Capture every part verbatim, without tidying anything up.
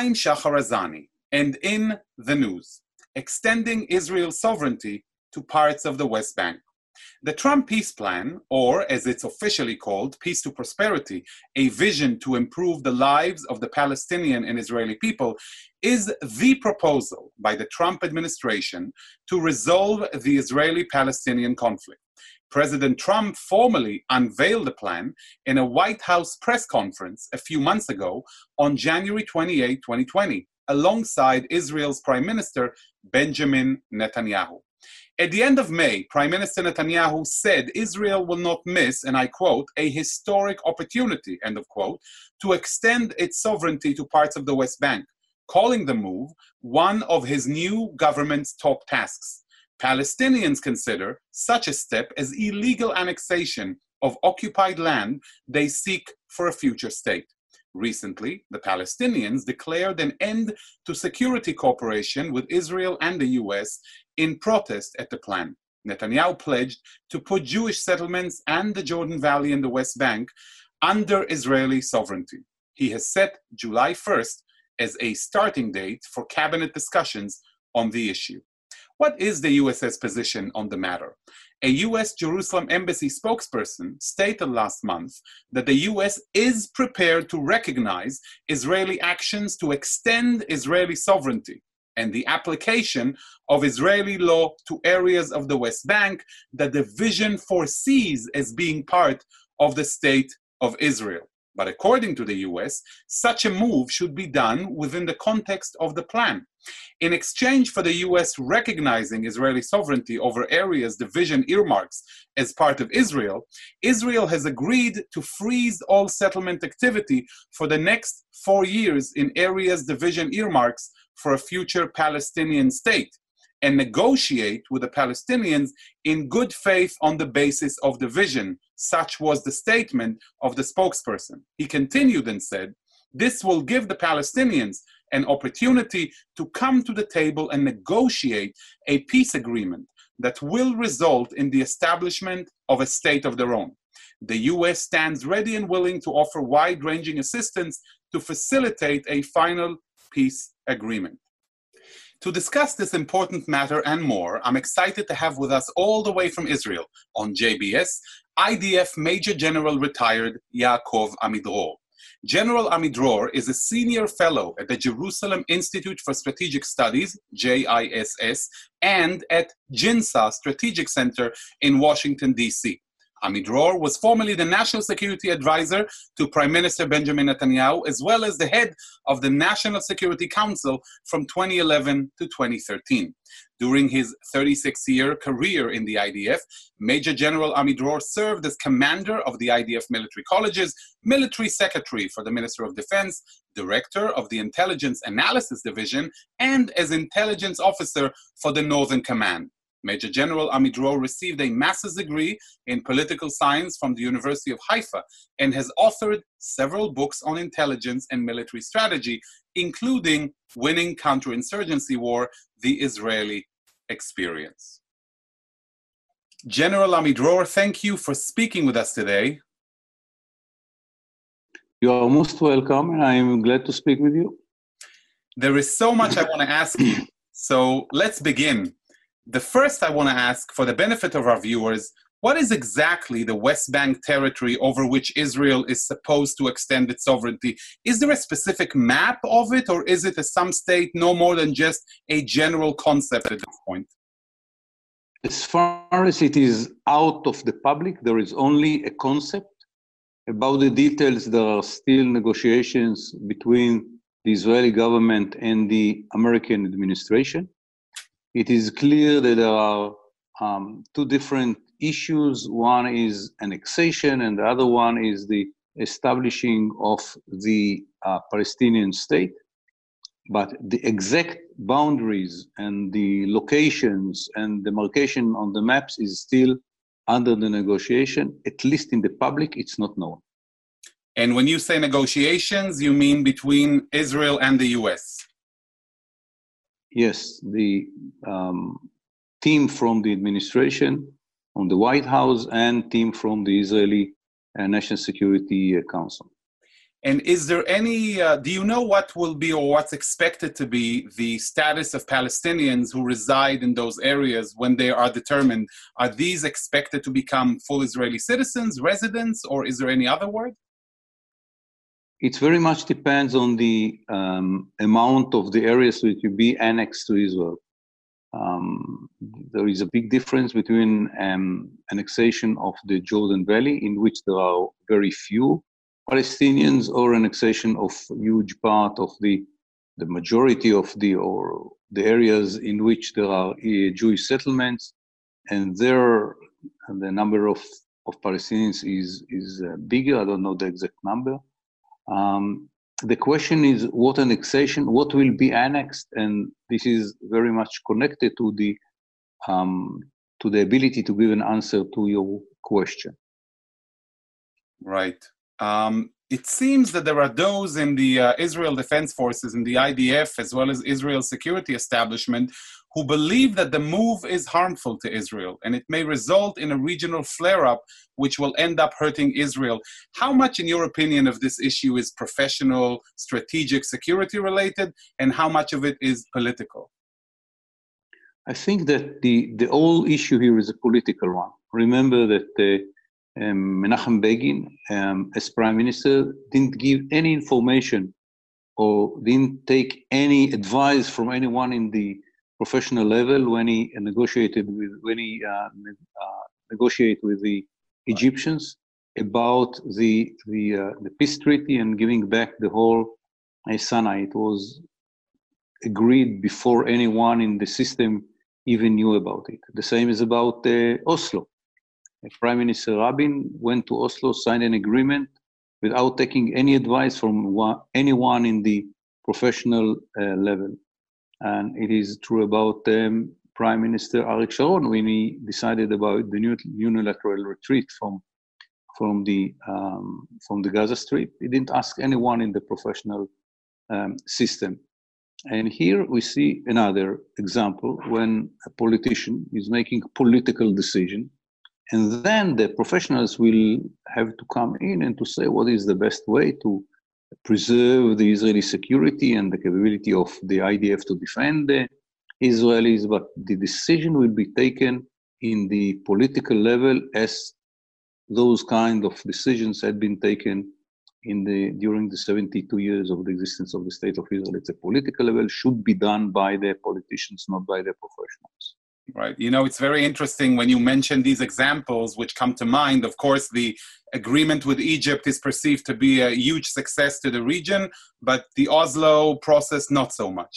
I'm Shachar Azani, and in the news, extending Israel's sovereignty to parts of the West Bank. The Trump peace plan, or as it's officially called, Peace to Prosperity, a vision to improve the lives of the Palestinian and Israeli people, is the proposal by the Trump administration to resolve the Israeli-Palestinian conflict. President Trump formally unveiled the plan in a White House press conference a few months ago on January twenty-eighth, twenty twenty, alongside Israel's Prime Minister Benjamin Netanyahu. At the end of May, Prime Minister Netanyahu said Israel will not miss, and I quote, a historic opportunity, end of quote, to extend its sovereignty to parts of the West Bank, calling the move one of his new government's top tasks. Palestinians consider such a step as illegal annexation of occupied land they seek for a future state. Recently, the Palestinians declared an end to security cooperation with Israel and the U S in protest at the plan. Netanyahu pledged to put Jewish settlements and the Jordan Valley in the West Bank under Israeli sovereignty. He has set July first as a starting date for cabinet discussions on the issue. What is the U S's position on the matter? A U S Jerusalem embassy spokesperson stated last month that the U S is prepared to recognize Israeli actions to extend Israeli sovereignty and the application of Israeli law to areas of the West Bank that the vision foresees as being part of the state of Israel. But according to the U S, such a move should be done within the context of the plan. In exchange for the U S recognizing Israeli sovereignty over areas the vision earmarks as part of Israel, Israel has agreed to freeze all settlement activity for the next four years in areas the vision earmarks for a future Palestinian state, and negotiate with the Palestinians in good faith on the basis of the vision. Such was the statement of the spokesperson. He continued and said, "This will give the Palestinians an opportunity to come to the table and negotiate a peace agreement that will result in the establishment of a state of their own. The U S stands ready and willing to offer wide-ranging assistance to facilitate a final peace agreement." To discuss this important matter and more, I'm excited to have with us all the way from Israel on J B S, I D F Major General retired Yaakov Amidror. General Amidror is a senior fellow at the Jerusalem Institute for Strategic Studies, J I S S, and at JINSA Strategic Center in Washington, D C Amidror was formerly the National Security Advisor to Prime Minister Benjamin Netanyahu, as well as the head of the National Security Council from twenty eleven to twenty thirteen. During his thirty-six-year career in the I D F, Major General Amidror served as commander of the I D F military colleges, military secretary for the Minister of Defense, director of the Intelligence Analysis Division, and as intelligence officer for the Northern Command. Major General Amidror received a master's degree in political science from the University of Haifa and has authored several books on intelligence and military strategy, including Winning Counterinsurgency War, the Israeli Experience. General Amidror, thank you for speaking with us today. You are most welcome, and I am glad to speak with you. There is so much I want to ask you, so let's begin. The first I want to ask, for the benefit of our viewers, what is exactly the West Bank territory over which Israel is supposed to extend its sovereignty? Is there a specific map of it, or is it a some state no more than just a general concept at this point? As far as it is out of the public, there is only a concept. About the details, there are still negotiations between the Israeli government and the American administration. It is clear that there are um, two different issues. One is annexation, and the other one is the establishing of the uh, Palestinian state. But the exact boundaries and the locations and the marcation on the maps is still under the negotiation. At least in the public, it's not known. And when you say negotiations, you mean between Israel and the U S? Yes, the um, team from the administration, from the White House, and team from the Israeli uh, National Security Council. And is there any, uh, do you know what will be or what's expected to be the status of Palestinians who reside in those areas when they are determined? Are these expected to become full Israeli citizens, residents, or is there any other word? It very much depends on the um, amount of the areas which will be annexed to Israel. Um, there is a big difference between um, annexation of the Jordan Valley, in which there are very few Palestinians, or annexation of huge part of the the majority of the or the areas in which there are uh, Jewish settlements, and there and the number of, of Palestinians is is uh, bigger. I don't know the exact number. Um, the question is what annexation, what will be annexed, and this is very much connected to the um, to the ability to give an answer to your question. Right. Um, it seems that there are those in the uh, Israel Defense Forces, in the I D F, as well as Israel's security establishment, who believe that the move is harmful to Israel, and it may result in a regional flare-up, which will end up hurting Israel. How much, in your opinion, of this issue is professional, strategic, security-related, and how much of it is political? I think that the, the whole issue here is a political one. Remember that uh, Um, Menachem Begin, um, as prime minister, didn't give any information or didn't take any advice from anyone in the professional level when he negotiated with when he uh, uh, negotiated with the Egyptians about the the uh, the peace treaty and giving back the whole Sinai. It was agreed before anyone in the system even knew about it. The same is about uh, Oslo. Prime Minister Rabin went to Oslo, signed an agreement without taking any advice from one, anyone in the professional uh, level. And it is true about um, Prime Minister Arik Sharon when he decided about the new unilateral retreat from, from, the, um, from the Gaza Strip. He didn't ask anyone in the professional um, system. And here we see another example when a politician is making a political decision, and then the professionals will have to come in and to say what is the best way to preserve the Israeli security and the capability of the I D F to defend the Israelis. But the decision will be taken in the political level, as those kind of decisions had been taken in the during the seventy-two years of the existence of the State of Israel. It's a political level, should be done by the politicians, not by the professionals. Right. You know, it's very interesting when you mention these examples, which come to mind. Of course, the agreement with Egypt is perceived to be a huge success to the region, but the Oslo process, not so much.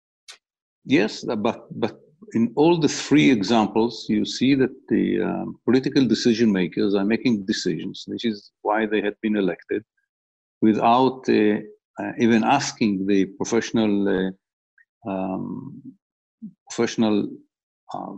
Yes, but, but in all the three examples, you see that the um, political decision makers are making decisions, which is why they had been elected, without uh, uh, even asking the professional uh, um, professional Um,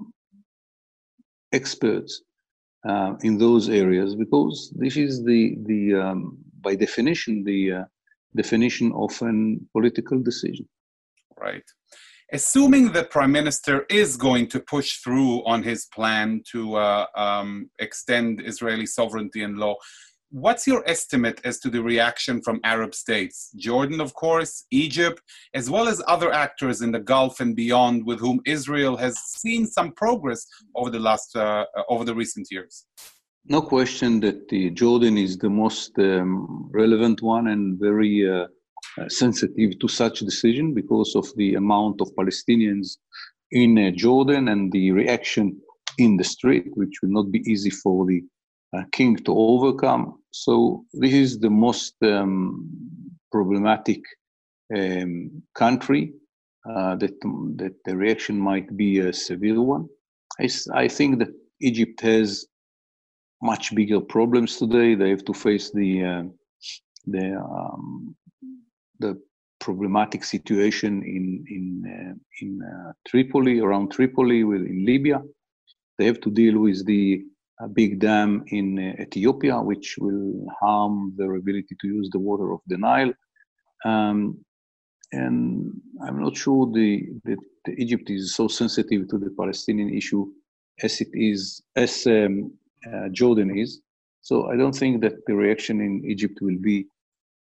experts uh, in those areas, because this is the the um, by definition the uh, definition of a political decision. Right. Assuming the Prime Minister is going to push through on his plan to uh, um, extend Israeli sovereignty and law, what's your estimate as to the reaction from Arab states? Jordan, of course, Egypt, as well as other actors in the Gulf and beyond with whom Israel has seen some progress over the last, uh, over the recent years. No question that the Jordan is the most um, relevant one and very uh, uh, sensitive to such decision because of the amount of Palestinians in uh, Jordan and the reaction in the street, which will not be easy for the Uh, king to overcome. So this is the most um, problematic um, country uh, that, that the reaction might be a severe one. I, I think that Egypt has much bigger problems today. They have to face the uh, the um, the problematic situation in in uh, in uh, Tripoli, around Tripoli, with in Libya. They have to deal with the a big dam in uh, Ethiopia, which will harm their ability to use the water of the Nile. Um, and I'm not sure the, that the Egypt is so sensitive to the Palestinian issue as it is, as um, uh, Jordan is. So I don't think that the reaction in Egypt will be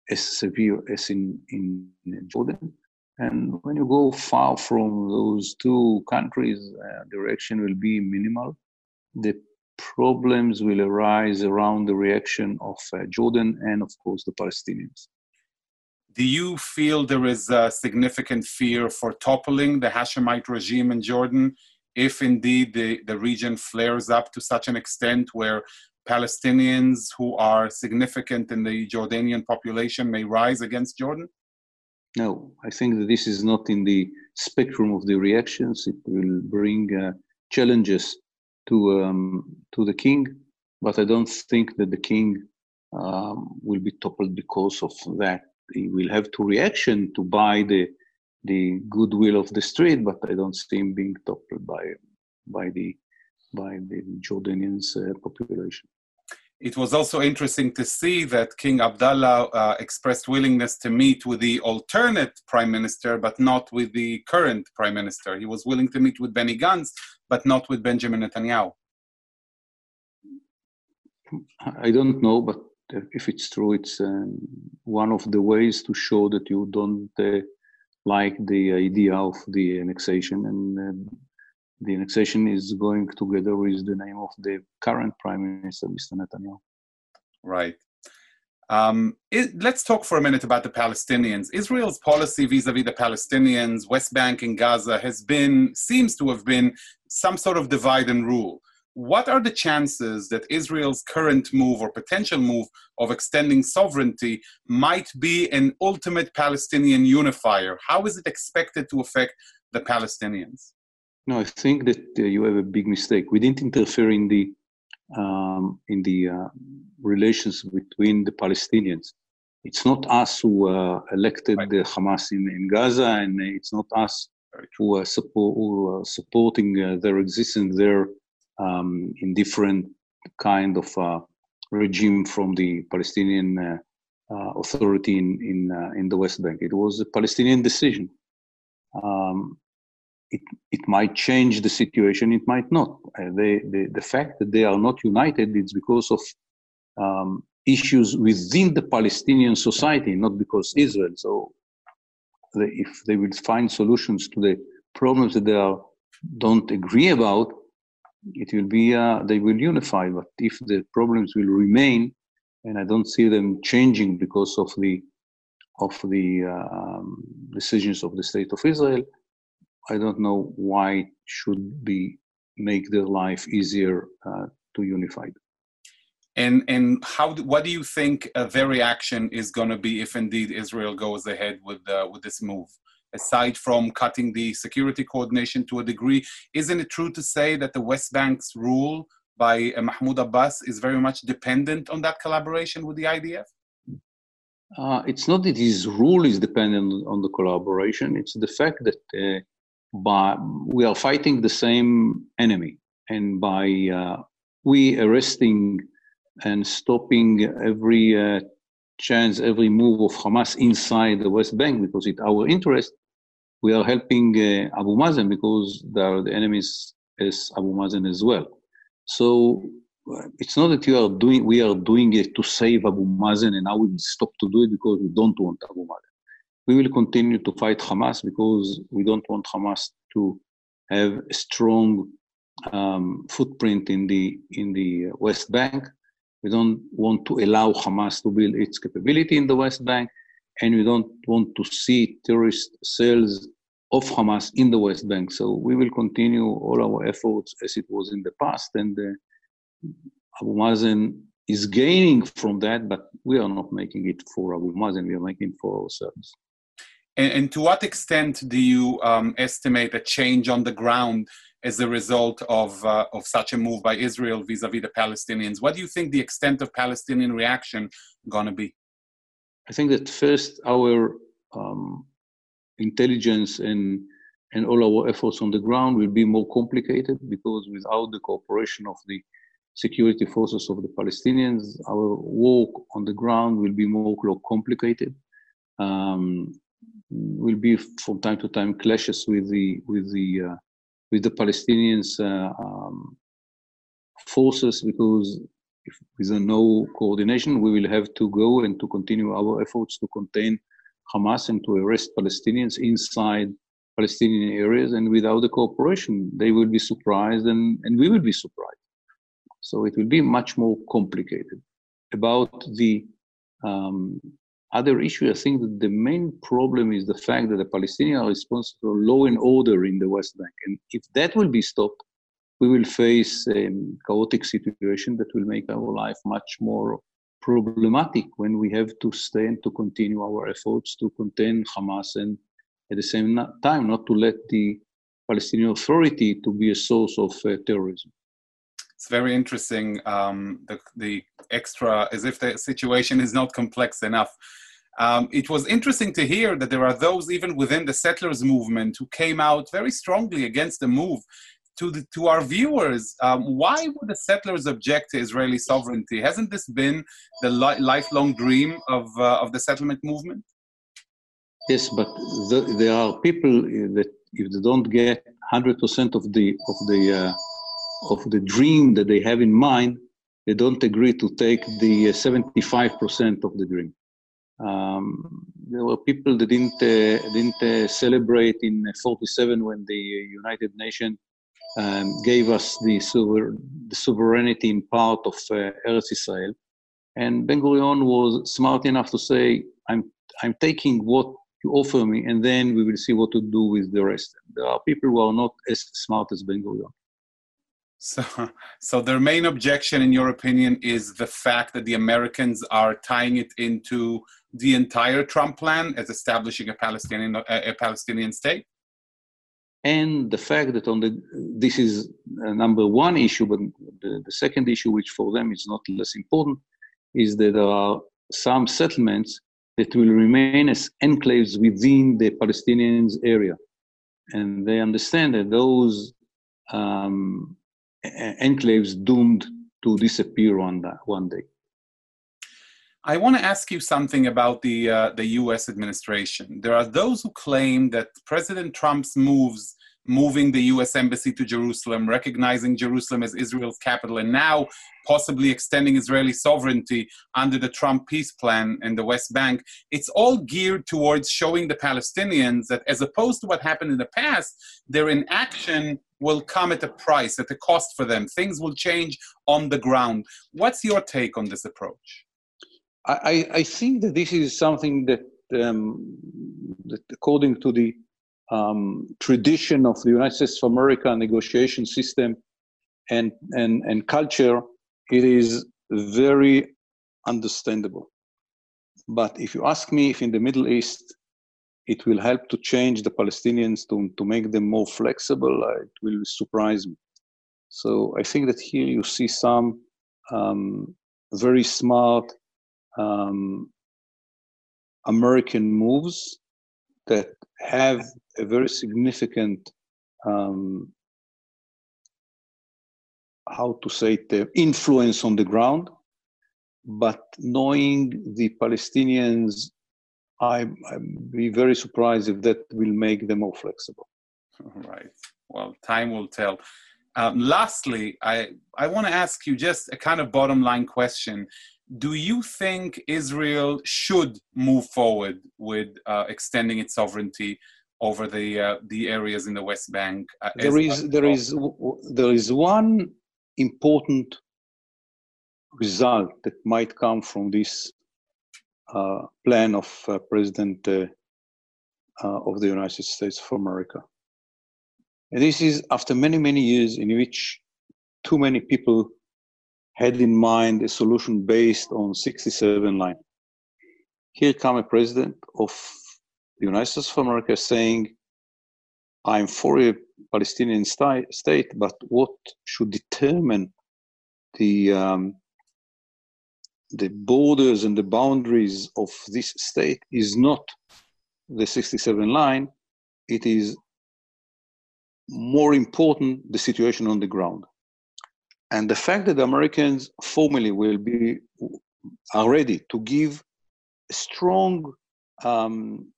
as severe as in, in Jordan. And when you go far from those two countries, uh, the reaction will be minimal. The problems will arise around the reaction of uh, Jordan and, of course, the Palestinians. Do you feel there is a significant fear for toppling the Hashemite regime in Jordan if indeed the, the region flares up to such an extent where Palestinians who are significant in the Jordanian population may rise against Jordan? No, I think that this is not in the spectrum of the reactions. It will bring uh, challenges to um, to the king, but I don't think that the king um, will be toppled because of that. He will have to reaction to buy the the goodwill of the street, but I don't see him being toppled by by the by the Jordanians uh, population. It was also interesting to see that King Abdullah uh, expressed willingness to meet with the alternate prime minister, but not with the current prime minister. He was willing to meet with Benny Gantz, but not with Benjamin Netanyahu. I don't know, but if it's true, it's um, one of the ways to show that you don't uh, like the idea of the annexation, and uh, the annexation is going together with the name of the current prime minister, Mister Netanyahu. Right. Um, it, let's talk for a minute about the Palestinians. Israel's policy vis-a-vis the Palestinians, West Bank and Gaza, has been, seems to have been some sort of divide and rule. What are the chances that Israel's current move or potential move of extending sovereignty might be an ultimate Palestinian unifier? How is it expected to affect the Palestinians? No, I think that uh, you have a big mistake. We didn't interfere in the um, in the uh, relations between the Palestinians. It's not us who uh, elected right. the Hamas in, in Gaza, and it's not us who are, support, who are supporting uh, their existence there um, in different kind of uh, regime from the Palestinian uh, uh, Authority in in, uh, in the West Bank. It was a Palestinian decision. Um, It, it might change the situation, it might not. Uh, they, the, the fact that they are not united is because of um, issues within the Palestinian society, not because Israel. So they, if they will find solutions to the problems that they are, don't agree about, it will be, uh, they will unify. But if the problems will remain, and I don't see them changing because of the, of the um, decisions of the State of Israel, I don't know why it should be make their life easier uh, to unify. And and how do, what do you think uh, their reaction is going to be if indeed Israel goes ahead with uh, with this move? Aside from cutting the security coordination to a degree, isn't it true to say that the West Bank's rule by uh, Mahmoud Abbas is very much dependent on that collaboration with the I D F? Uh, it's not that his rule is dependent on the collaboration. It's the fact that uh, But we are fighting the same enemy, and by uh, we arresting and stopping every uh, chance, every move of Hamas inside the West Bank, because it's our interest, we are helping uh, Abu Mazen because they are the enemies as Abu Mazen as well. So uh, it's not that you are doing, we are doing it to save Abu Mazen, and now we will stop to do it because we don't want Abu Mazen. We will continue to fight Hamas because we don't want Hamas to have a strong um, footprint in the in the West Bank. We don't want to allow Hamas to build its capability in the West Bank, and we don't want to see terrorist cells of Hamas in the West Bank. So we will continue all our efforts as it was in the past, and uh, Abu Mazen is gaining from that, but we are not making it for Abu Mazen, we are making it for ourselves. And, and to what extent do you um, estimate a change on the ground as a result of, uh, of such a move by Israel vis-a-vis the Palestinians? What do you think the extent of Palestinian reaction going to be? I think that first our um, intelligence and, and all our efforts on the ground will be more complicated, because without the cooperation of the security forces of the Palestinians, our work on the ground will be more complicated. Um, will be from time to time clashes with the with the uh, with the Palestinians uh, um, forces, because if with no coordination, we will have to go and to continue our efforts to contain Hamas and to arrest Palestinians inside Palestinian areas. And without the cooperation, they will be surprised, and, and we will be surprised. So it will be much more complicated. About the um, other issue, I think that the main problem is the fact that the Palestinians are responsible for law and order in the West Bank. And if that will be stopped, we will face a chaotic situation that will make our life much more problematic when we have to stay and to continue our efforts to contain Hamas, and at the same time not to let the Palestinian Authority to be a source of uh, terrorism. It's very interesting, um, the, the extra, as if the situation is not complex enough. Um, it was interesting to hear that there are those even within the settlers movement who came out very strongly against the move. To, the, to our viewers, um, why would the settlers object to Israeli sovereignty? Hasn't this been the li lifelong dream of, uh, of the settlement movement? Yes, but the, there are people that if they don't get one hundred percent of the, of, the, uh, of the dream that they have in mind, they don't agree to take the seventy-five percent of the dream. Um, there were people that didn't, uh, didn't uh, celebrate in forty-seven when the United Nations Um, gave us the, sover the sovereignty in part of uh, Eretz Israel. And Ben Gurion was smart enough to say, I'm, I'm taking what you offer me, and then we will see what to do with the rest. There are people who are not as smart as Ben Gurion. So, so their main objection, in your opinion, is the fact that the Americans are tying it into the entire Trump plan as establishing a Palestinian, a, a Palestinian state? And the fact that on the, this is a number one issue, but the, the second issue, which for them is not less important, is that there are some settlements that will remain as enclaves within the Palestinians area. And they understand that those um, enclaves doomed to disappear one, one day. I want to ask you something about the, uh, the U S administration. There are those who claim that President Trump's moves, moving the U S embassy to Jerusalem, recognizing Jerusalem as Israel's capital, and now possibly extending Israeli sovereignty under the Trump peace plan in the West Bank, it's all geared towards showing the Palestinians that, as opposed to what happened in the past, their inaction will come at a price, at a cost for them. Things will change on the ground. What's your take on this approach? I, I think that this is something that, um, that according to the um, tradition of the United States of America negotiation system and, and, and culture, it is very understandable. But if you ask me if in the Middle East it will help to change the Palestinians, to, to make them more flexible, uh, it will surprise me. So I think that here you see some um, very smart Um, American moves that have a very significant, um, how to say it, uh, influence on the ground. But knowing the Palestinians, I, I'd be very surprised if that will make them more flexible. All right. Well, time will tell. Um, lastly, I, I want to ask you just a kind of bottom line question. Do you think Israel should move forward with uh, extending its sovereignty over the uh, the areas in the West Bank? Uh, there is there is there is one important result that might come from this uh, plan of uh, President uh, uh, of the United States of America. And this is after many many years in which too many people had in mind a solution based on sixty-seven line. Here come a president of the United States of America saying, I'm for a Palestinian state, but what should determine the, um, the borders and the boundaries of this state is not the sixty-seven line, it is more important the situation on the ground. And the fact that the Americans formally will be, are ready to give a strong um,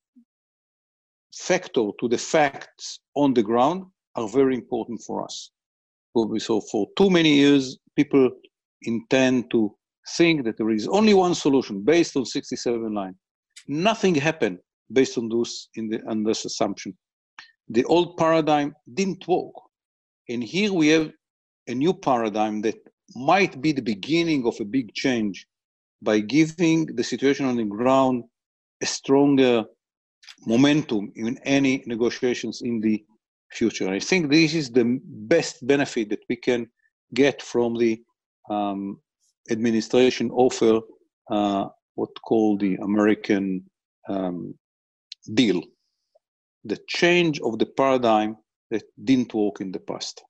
factor to the facts on the ground are very important for us. So for too many years, people intend to think that there is only one solution based on sixty-seven line. Nothing happened based on this, in the, on this assumption. The old paradigm didn't work. And here we have a new paradigm that might be the beginning of a big change by giving the situation on the ground a stronger momentum in any negotiations in the future. I think this is the best benefit that we can get from the um, administration offer, uh, what called the American um, deal, the change of the paradigm that didn't work in the past.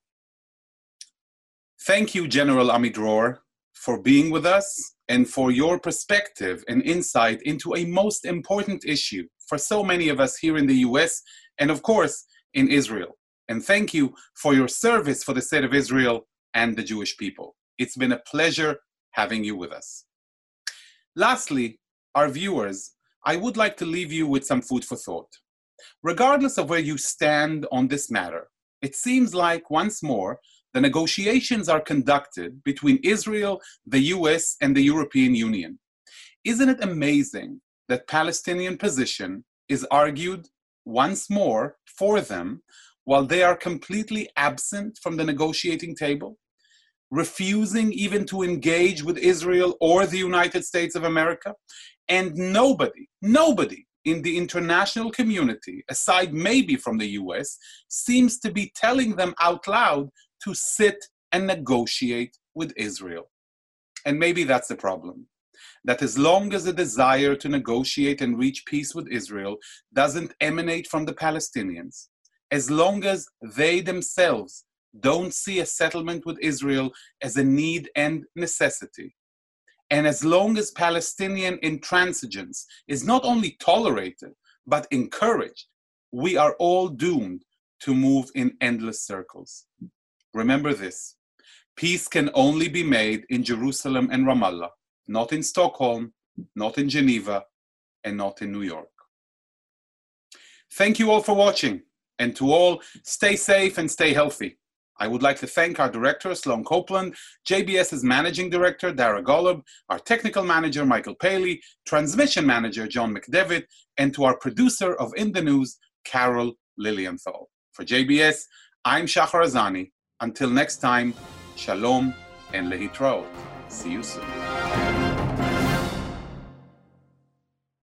Thank you, General Amidror, for being with us and for your perspective and insight into a most important issue for so many of us here in the U S and, of course, in Israel. And thank you for your service for the state of Israel and the Jewish people. It's been a pleasure having you with us. Lastly, our viewers, I would like to leave you with some food for thought. Regardless of where you stand on this matter, it seems like once more the negotiations are conducted between Israel, the U S, and the European Union. Isn't it amazing that Palestinian position is argued once more for them while they are completely absent from the negotiating table, refusing even to engage with Israel or the United States of America? And nobody, nobody in the international community, aside maybe from the U S, seems to be telling them out loud to sit and negotiate with Israel. And maybe that's the problem, that as long as the desire to negotiate and reach peace with Israel doesn't emanate from the Palestinians, as long as they themselves don't see a settlement with Israel as a need and necessity, and as long as Palestinian intransigence is not only tolerated, but encouraged, we are all doomed to move in endless circles. Remember this: peace can only be made in Jerusalem and Ramallah, not in Stockholm, not in Geneva, and not in New York. Thank you all for watching, and to all, stay safe and stay healthy. I would like to thank our director, Sloan Copeland, JBS's managing director, Dara Golub, our technical manager, Michael Paley, transmission manager, John McDevitt, and to our producer of In the News, Carol Lilienthal. For J B S, I'm Shachar Azani. Until next time, shalom and lehitraot. See you soon.